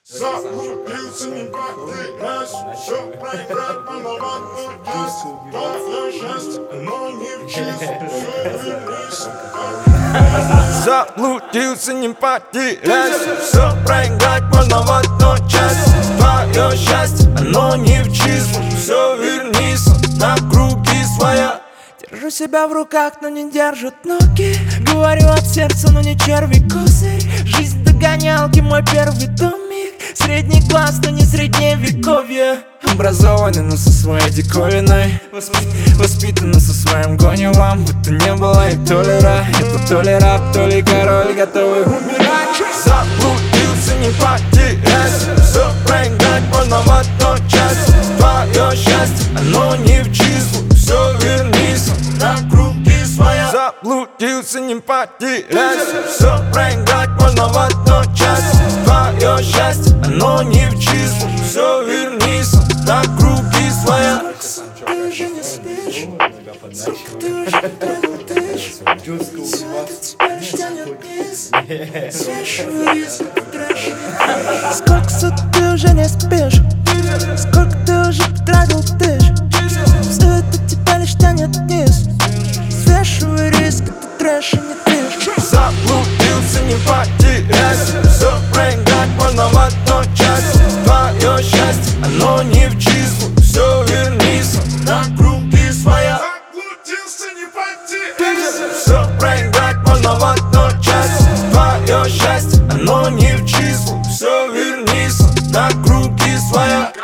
Заблудился, не потерясь, все проиграть, мало отпустить. Твое счастье, но не в честь, все вернись. Заблудился, не потеряйся, все проиграть можно в одну часть. Твое счастье, оно не в числах, все вернись на круги своя. Держу себя в руках, но не держат ноги. Говорю от сердца, но не черви козырь. Жизнь догонялки, мой первый домик. Средний класс, но не средневековье. Образованный, но со своей диковиной. Воспитанный со своим гоневом. Будто не было и то ли рай. Это то ли раб, то ли король, готовый умирать. Заблудился, не потеряйся, все проиграть можно в одну часть. Твое счастье, оно не в числах, все вернись на круги своя. Заблудился, не потеряйся, все проиграть можно в одну часть. Твое счастье, оно не в числах, все вернись на круги своя. Ты уже не спишь, ты уже работаешь. Теперь тянет вниз, свежий риск, трэш. Сколько суток ты уже не спишь, сколько ты уже потратил тысяч. Все это тебя лишь тянет вниз, свежий риск, это трэш, и не ты. Заблудился, не потеряйся, все проиграть можно в одну часть. Твое счастье, оно не в числах, все вернись на круги своя. Заблудился, не потеряйся, Все проиграть можно в одну часть. Твое счастье, оно не в числах, все вернись на круги своя.